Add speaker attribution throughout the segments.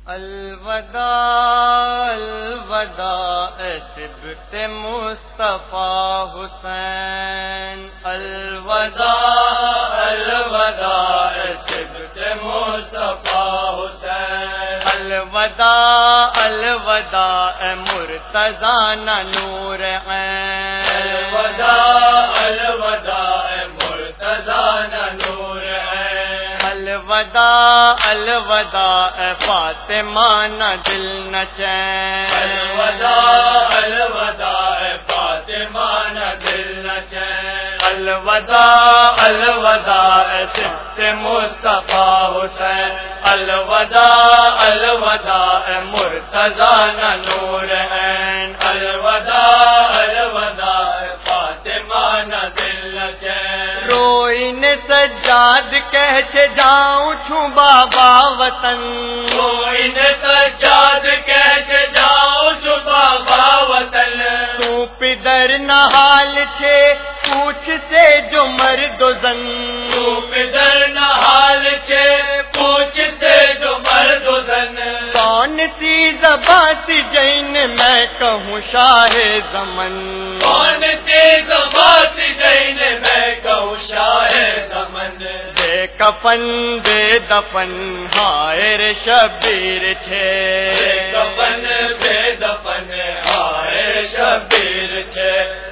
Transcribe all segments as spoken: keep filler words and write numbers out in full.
Speaker 1: الوداع الوداع صبت مصطفیٰ حسین، الوداع الوداع صبت مصطفیٰ حسین، الوداع الوداع مرتضیٰ نور عین، الوداع الوداع مرتضیٰ نور عین، الوداع الوداع فاطمہ نہ دل نہ چین، الوداع الوداع فاطمہ نہ دل نہ چین، الوداع الوداع صبت مصطفیٰ حسین، الوداع الوداع مرتضیٰ نہ نور عین، الوداع الوداع فاطمہ نہ دل نہ چین، روئن سجاد کہہ چھ جاؤں چھوں بابا وطن، روئن سجاد کہہ چھ جاؤں چھوں بابا وطن، تو پدر نہ حال چھے پوچھ سے جو مرد و زن، تو پدر نہ حال چھے پوچھ سے جو مرد و زن، کون سی زبان سی جین میں کہوں شاہ زمن، کون سی زبان سی جین میں کہوں شاہ زمن، بے کفن بے دفن ہائر شبیر چھے، بے کفن بے دفن ہائر شبیر چھے،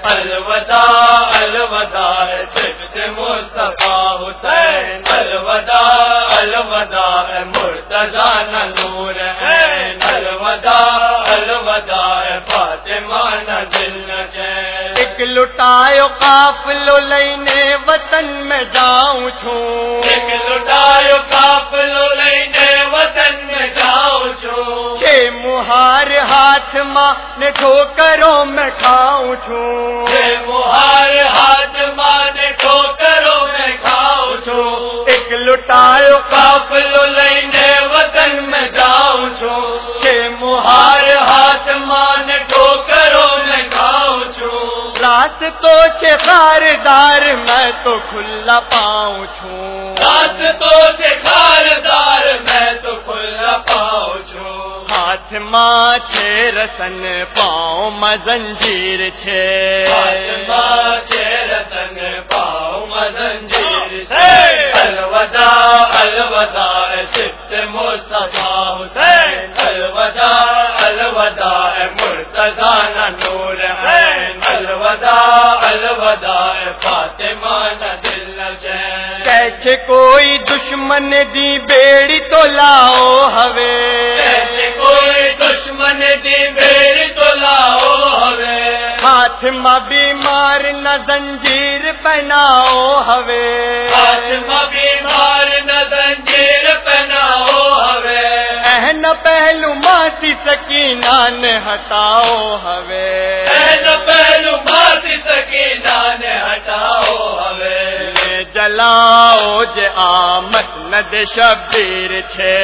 Speaker 1: الوداع الوداع صبت مصطفیٰ حسین، الوداع الوداع مرتضیٰ نہ نور عین، الوداع الوداع فاطمہ نہ دل نہ چین، ایک لٹایو قافلو لینے وطن میں جاؤں چھوں، ایک لٹایو قافلو لینے وطن میں جاؤں چھوں، چھ مہار ہاتھ ماں نے ٹھوکروں میں کھاؤں چھوں، چھ مہار ہاتھ ماں نے ٹھوکروں میں کھاؤں چھوں، ایک لٹایو قافلو لینے وطن میں جاؤں چھوں، چھ مہار ہاتھ ماں نے ٹھوکروں میں کھاؤں چھوں، رات تو چھ خاردار میں تو کھلا پاؤں چھوں، رات تو چھ خاردار میں تو کھلا پاؤں چھوں، ہاتھ ماں چھ رسن پاؤں مزنجیر چھے، ہاتھ ماں چھ رسن پاؤں مزنجیر چھے، الوداع الوداع صبت مصطفیٰ حسین، الوداع الوداع مرتضیٰ نہ نور عین، الوداع الوداع فاطمہ نہ دل نہ چین، کیچے کوئی دشمن دی بیڑی تو لاؤ ہوے، کیچے کوئی دشمن دی بیڑی تو لاؤ ہوے، ہاتھ ماں بیمار نہ زنجیر پہناؤ ہوے، ہاتھ ماں بیمار نہ زنجیر پہناؤ ہوے، اہن پہلو ماسی سکینہ نے ہٹاؤ ہوے، اہن پہلو ماسی سکینہ نے ہٹاؤ ہوے، جلاؤ جے آ مسند شبیر چھے،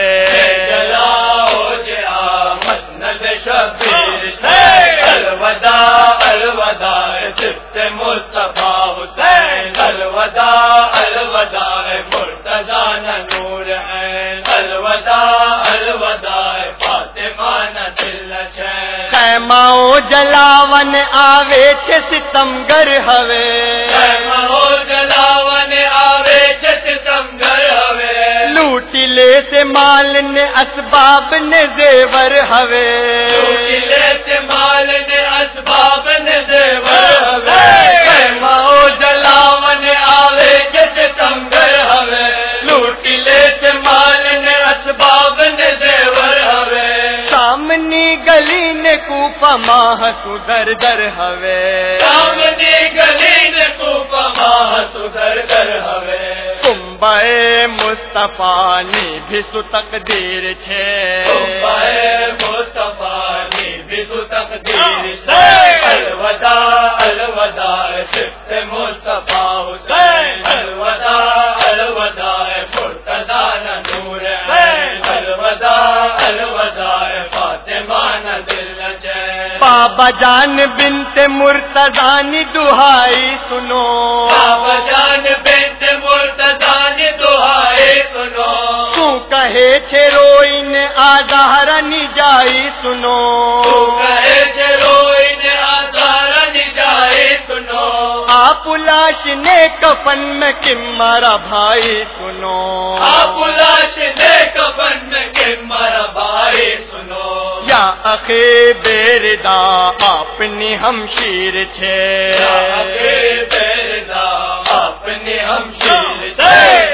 Speaker 1: جلاؤ جے آ مسند شبیر چھے، الوداع الوداع صبت مصطفیٰ حسین، الوداع الوداع مرتضیٰ نہ نور عین، الوداع الوداع فاطمہ نہ دل نہ چین، خیماؤ جلاون آوے چھے ستمگر ہوے، خیماؤ جلاون آوے چھے ستمگر ہوے، لوٹی لے سے مال نے اسباب نے زیور ہوے، لوٹی لے سے مال نے اسباب نے زیور ہوے، خیماؤ جلاون آوے چھے ستمگر ہوے، لوٹی لے سے مال نے اسباب نے زیور ہوے، سامنی گلی نے کوپا ماہ سدر در ہوے، سامنی گلی نے کوپا ماہ سدر در ہوے، کمبائے مصطفیٰ نی بھی سو تقدیر چھے، کمبائے مصطفیٰ نی بھی سو تقدیر چھے، الوداع الوداع صبت مصطفیٰ حسین، الوداع الوداع مرتضیٰ نہ نور عین، الوداع الوداع فاطمہ نہ دل نہ چین، بابا جان بنت مرتضیٰ نی دہائی سنو، بابا جان بنت مرتضیٰ نی دہائی سنو، تو کہے کہے چھے روئین آزارنی جائی سنو
Speaker 2: تو کہے چھے روئین آزارنی جائی سنو
Speaker 1: آپ لاش نے کفن میں کم مارا بھائی سنو
Speaker 2: آپ لاش نے کفن میں کم مارا بھائی سنو
Speaker 1: یا اخی بیردا اپنی ہمشیر چھے
Speaker 2: یا اخی بیردا اپنی ہمشیر چھے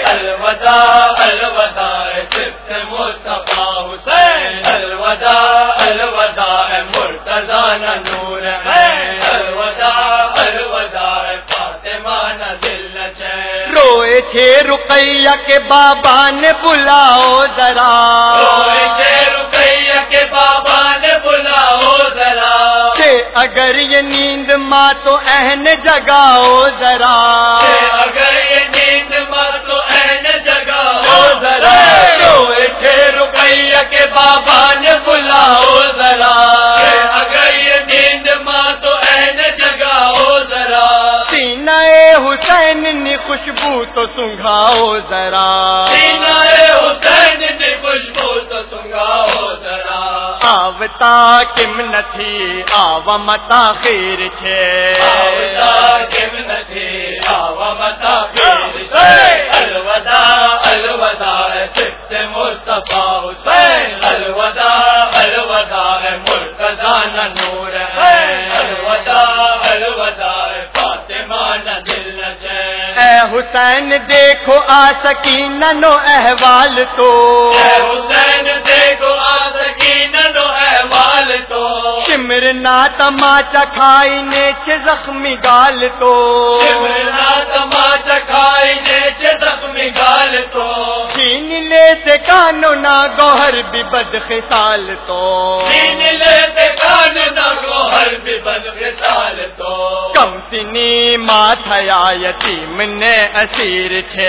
Speaker 2: الوداع الوداع صفت مصطفیٰ حسین الوداع الوداع مرتضی نور ہے الوداع الوداع فاطمہ نہ دل چھے
Speaker 1: روئے چھے رقیہ کے بابا نے بلاؤ ذرا
Speaker 2: روئے چھے رقیہ کے بابا نے بلاؤ ذرا
Speaker 1: کہ اگر یہ نیند ماں تو اہن جگاؤ ذرا
Speaker 2: کہ اگر یہ نیند ماں تو اہن جگاؤ ذرا
Speaker 1: روئے چھے رقیہ کے بابا نے بلاؤ ذرا
Speaker 2: کہ اگر یہ نیند ماں تو اہن جگاؤ ذرا
Speaker 1: سینہ حسین نے خوشبو تو سنگھاؤ ذرا
Speaker 2: سینہ حسین نے خوشبو تو سنگھاؤ ذرا
Speaker 1: آوتا کم نتھی آوا متا خیر چھے
Speaker 2: آوتا کم نتھی آوا متا خیر چھے الوداع الوداع صفت مصطفیٰ حسین الوداع الوداع مرتضی نور ہے الوداع الوداع فاطمہ نہ دل چھے
Speaker 1: اے حسین دیکھو آ سکینہ نو احوال تو
Speaker 2: اے حسین دیکھو آ سکینہ نو احوال تو
Speaker 1: شمرنا تماچا کھائی نیچے زخمی گال تو
Speaker 2: شمرنا تماچا کھائی نیچے زخمی گال تو
Speaker 1: چھین لیتے کانو نا گوہر بھی بد خصال تو
Speaker 2: چھین لیتے کان نا گوہر بھی بد خصال تو
Speaker 1: کم سنی ماتھیا یتیم نے اسیر چھے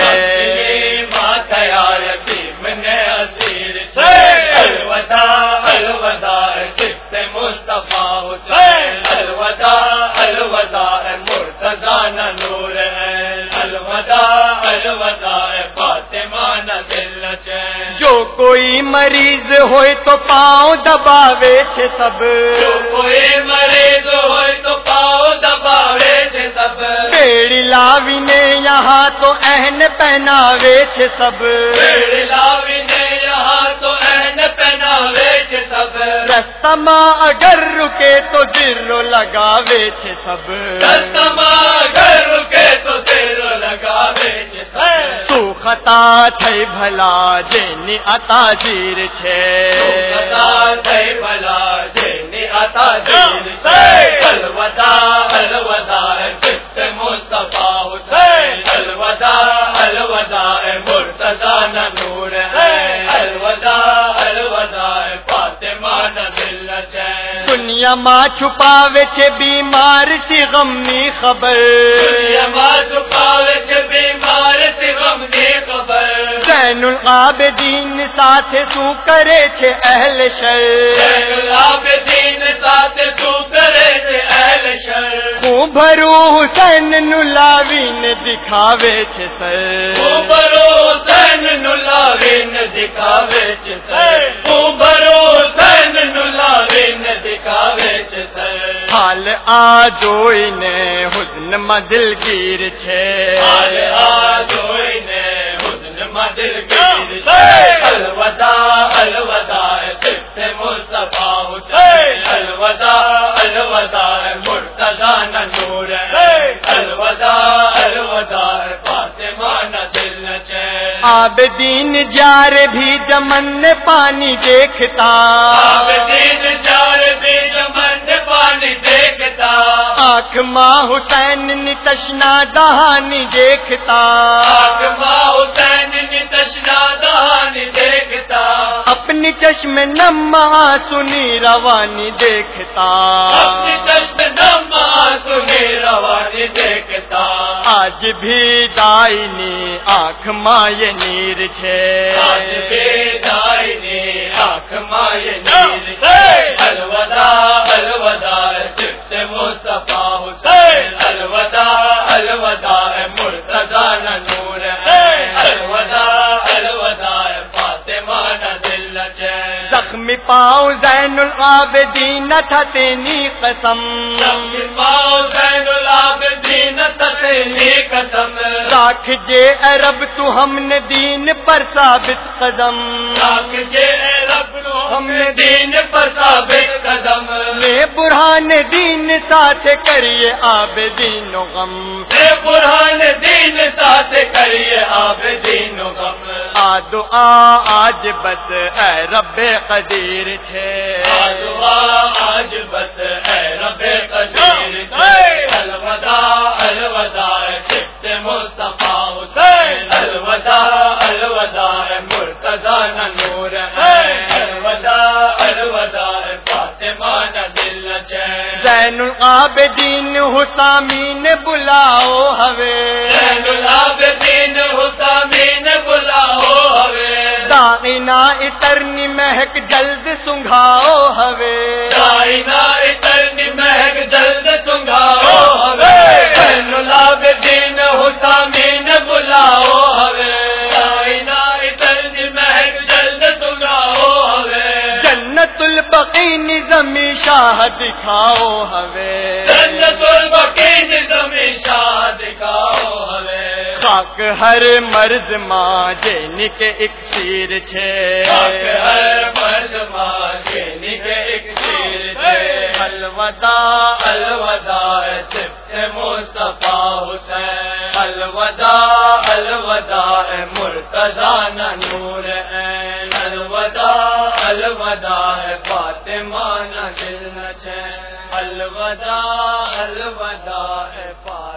Speaker 2: ماتھیا یتیم نے اسیر چھے الوداع الوداع صفت مصطفیٰ حسین الوداع الوداع مرتضی نور ہے الوداع الوداع فاطمہ نہ دل چھے
Speaker 1: جو کوئی مریض ہوئے تو پاؤں دباوے چھے سب
Speaker 2: جو کوئی مریض ہوئے تو پاؤں دباوے چھے سب
Speaker 1: پیڑی لاوی نے یہاں تو اہن پہناوے چھے سب
Speaker 2: پیڑی لاوی نے یہاں تو اہن پہناوے چھے سب
Speaker 1: رستما اگر رکے تو دلو لگاوے چھے سب
Speaker 2: رستما اگر رکے تو دلو لگاوے چھے سب
Speaker 1: تو خطا تھئی بھلا جینی عطا زیر چھے
Speaker 2: تو خطا تھئی بھلا جینی عطا زیر چھے الوداع الوداع صفت مصطفیٰ حسین الوداع الوداع مرتضی نور ہے الوداع الوداع فاطمہ نہ دل چھے
Speaker 1: دنیا ماں چھپاوے چھے بیمار سی غمنی خبر
Speaker 2: دنیا ماں چھپاوے چھے بیمار سی غمنی خبر
Speaker 1: زین العابدین ساتھ سو کرے چھے اہل شر
Speaker 2: زین العابدین ساتھ سو کرے چھے اہل شر
Speaker 1: خون بھرو حسین نلاوین دکھاوے چھے سر
Speaker 2: خون بھرو حسین نلاوین دکھاوے چھے سر خون بھرو حسین نلاوین دکھاوے چھے سر
Speaker 1: حال آجوئی نے حزن مدل گیر چھے
Speaker 2: حال آجوئی نے حزن مدل گیر چھے الوداع الوداع صفت مصطفیٰ حسین الوداع الوداع مرتضی نور ہے الوداع الوداع فاطمہ نہ دل چھے
Speaker 1: عابدین جار بھی جمن پانی دیکھتا
Speaker 2: عابدین جار بھی جمن پانی دیکھتا
Speaker 1: آنکھ ماں حسین نی تشنا دہانی دیکھتا
Speaker 2: آنکھ ماں حسین نی تشنا دہانی دیکھتا
Speaker 1: اپنی چشم نم سنی روانی دیکھتا
Speaker 2: اپنی چشم نم سنی روانی دیکھتا
Speaker 1: آج بھی دائنی آنکھ ماں یہ نیر چھے
Speaker 2: آج بھی دائنی آنکھ ماں یہ نیر چھے الوداع الوداع صفت مصطفیٰ حسین الوداع الوداع مرتضی نور ہے الوداع الوداع فاطمہ
Speaker 1: پاؤں زین العابدین تھا تیری قسم،
Speaker 2: لب کے پاؤں زین العابدین تھا تیری قسم،
Speaker 1: راکھ جے اے رب تو ہم نے دین پر ثابت قدم،
Speaker 2: راکھ جے اے رب تو ہم نے دین پر ثابت قدم،
Speaker 1: لے برہان دین ساتھ کریے عابدین و غم،
Speaker 2: اے برہان دین ساتھ کریے عابدین و غم،
Speaker 1: آ دعا آج بس اے رب قدیر چھے،
Speaker 2: آ دعا آج بس اے رب قدیر چھے، الوداع الوداع شفت مصطفیٰ حسین، الوداع الوداع مرتضی نہ نور ہے، الوداع الوداع فاطمہ نہ دل نہ چین،
Speaker 1: زین العابدین حسامین بلاؤ ہوے،
Speaker 2: زین العابدین حسامین بلاؤ ہوے،
Speaker 1: دائنا اترنی مہک جلد سنگھاؤ ہوے،
Speaker 2: دائنا اترنی مہک جلد سنگھاؤ ہوے، زین العابدین حسامین بلاؤ ہوے، دائنا اترنی مہک جلد سنگھاؤ ہوے،
Speaker 1: جنت البقی نظمی شاہ دکھاؤ ہوے،
Speaker 2: جنت البقی نظمی شاہ دکھاؤ ہوے،
Speaker 1: خاک ہر مرد ماں جین کے اکسیر چھے،
Speaker 2: خاک ہر مرد ماں جین کے اکسیر چھے،
Speaker 1: الوداع
Speaker 2: الوداع صفت مصطفیٰ حسین، الوداع الوداع مرتضی نہ نور عین، الوداع الوداع فاطمہ نہ دل نہ چین، الوداع الوداع فاطمہ